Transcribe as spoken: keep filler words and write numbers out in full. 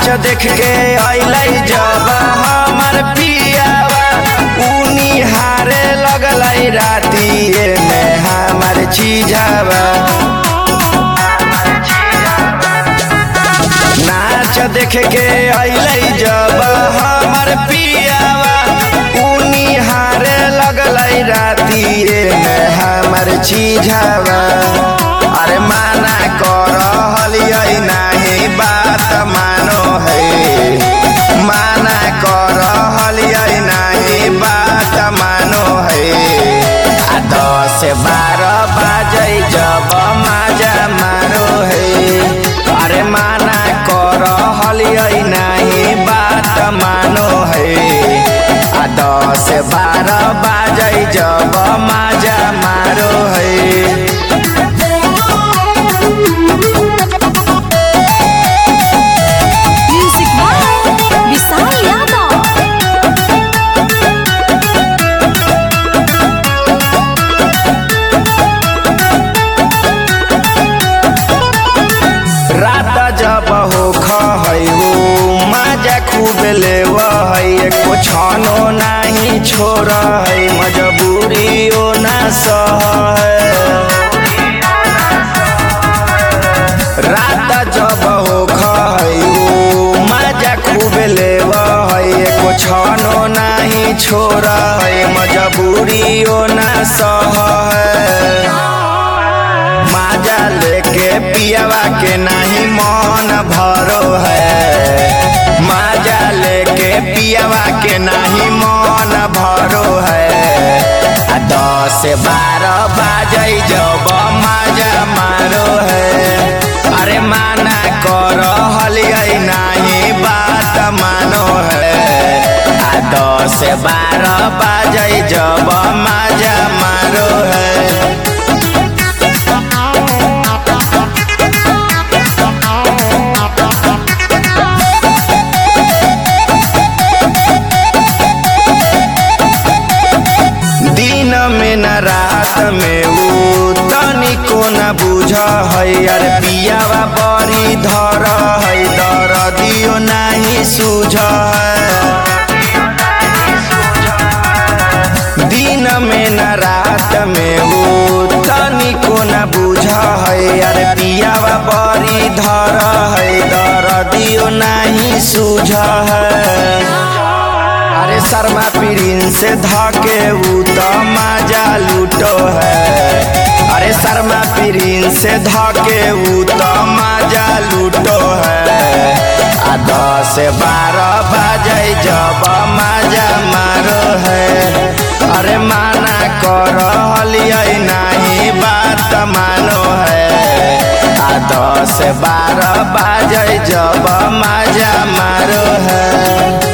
नाच देख के अइलै जब हमर पियावा उनी हारे लगलै रातिए में हमर चीजावा। नाच देख के अइलै जब हमर पियावा उनी हारे लगलै रातिए में हमर चीजावा। अरे माना कर हलियै नहीं बात मानो है, माना कर हलियै नहीं बात मानो है। आ दस बारह बाजे जब माजा मारो है। अरे माना कर हलियै नहीं बात मानो है। आ दस बारह बाजे जब माजा मारो है। जब हो खै हो मजा खूब लेव है, एको छानो नहीं छोड़ है, मजबूरियो ना सह है। रात जब हो खै हो मजा खूब लेव है, एको छानो नहीं छोड़ है, मजबूरियो ना सह है। माजा लेके पियावा के नहीं मन भरो है, माजा लेके पियावा के नहीं मन भरो है। आ दस बारह बाजे जब माजा मारो है। अरे माना कर हलियै नहीं बात मानो है। आ दस बारह बाजे जब माजा मारो है। में न रात में उ तनिको न बुझ है। अरे पियावा बड़ी धर है, दरदियो नहीं सूझ है। दिन में न रात में उ तनिको न बुझ है। अरे पियावा बड़ी धर है, दरदियो नहीं सूझ है। अरे शर्मा पीड़िन से धके उ तो माजा लूटो है। अरे शर्मा पीड़िन से धके उ तो माजा लूटो है। आ दस बारह बाजे जब माजा मारो है। अरे माना कर हलियै नहीं बात मानो है। आ दस बारह बाजे जब माजा मारो है।